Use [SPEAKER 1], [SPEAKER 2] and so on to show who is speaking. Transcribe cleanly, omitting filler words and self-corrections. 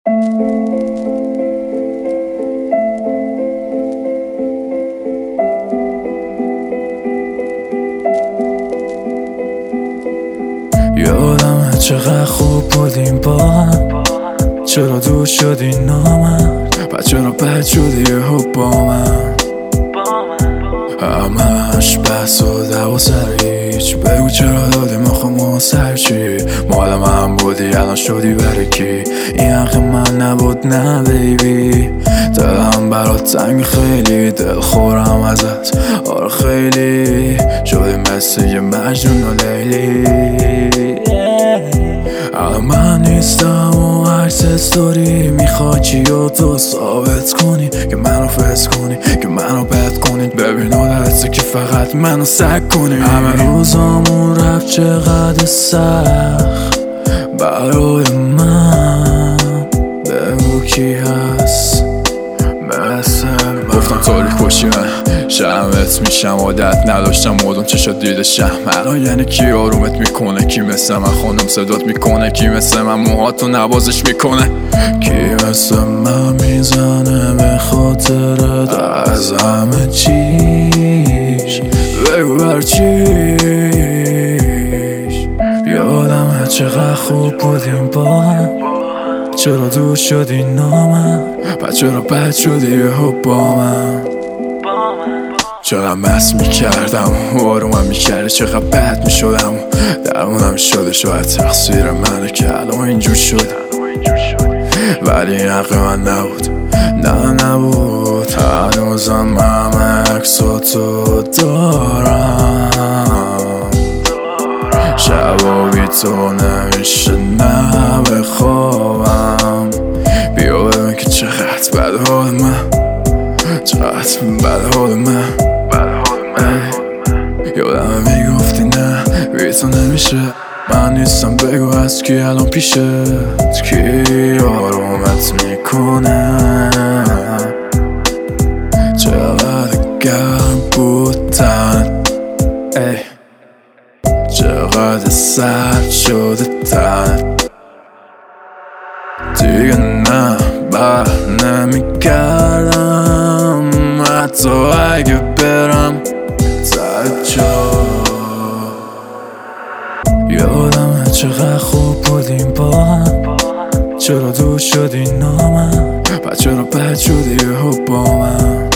[SPEAKER 1] یادمه چقدر خوب بودیم با هم، چرا دور شدی نامرد و چرا بد شدی یهو با من. همش بحث و دعوا سر هیچ، بگو چرا دادیم آخه ما سر چی؟ مال من بودی الان شدی برای کی؟ این حق من نبود نه بیبی، دلم برات تنگ خیلی، دل خورم ازت آره خیلی، شدی مثل یه مجنون و لیلی. الان من نیستم و عکس استوری میخوای چی و تو ثابت کنی که منو فس کنی که منو بد کنی، ببین عادته که فقط منو سگ کنی. همه روزامون رفت چقدر سخت برای من، بگو کی هست مثل من. گفتم تاریک باشی من شرمت میشم، عادت نداشتم مدام چشات دیدشم. الان یعنی کی آرومت میکنه؟ کی مثل من خانم صدات میکنه؟ کی مثل من موهاتو نوازش میکنه؟ کی مثل من میزنه به خاطرت از همه چیش؟ بگو بر چیش؟ یادمه چقدر خوب بودیم با هم، چرا دور شدی نامم و چرا بد شدی یهو با من. چقدر مست میکردم و آرومم میکرده، چقدر بد میشدم درمونم شده، شاید تقصیر منه که الان اینجور شد، ولی این حق من نبود، نه نبود. هنوزم همه عکساتو دارم، شبا بی تو نمیشه نه بخوابم. بیا ببین که چقدر بد حال من، چقدر بد حال من. یادمه میگفتی نه بی تو نمیشه، من نیستم بگو از کی الان پیشت، کی آرومت میکنه؟ چقدر گرم بود تنت، چقدر سرد شده تنت. دیگه نه بر نمیگردم حتی اگه برم سر جا. یادمه چقدر خوب بودیم با هم، چرا دور شدی نامم و چرا بد شدی یهو با من.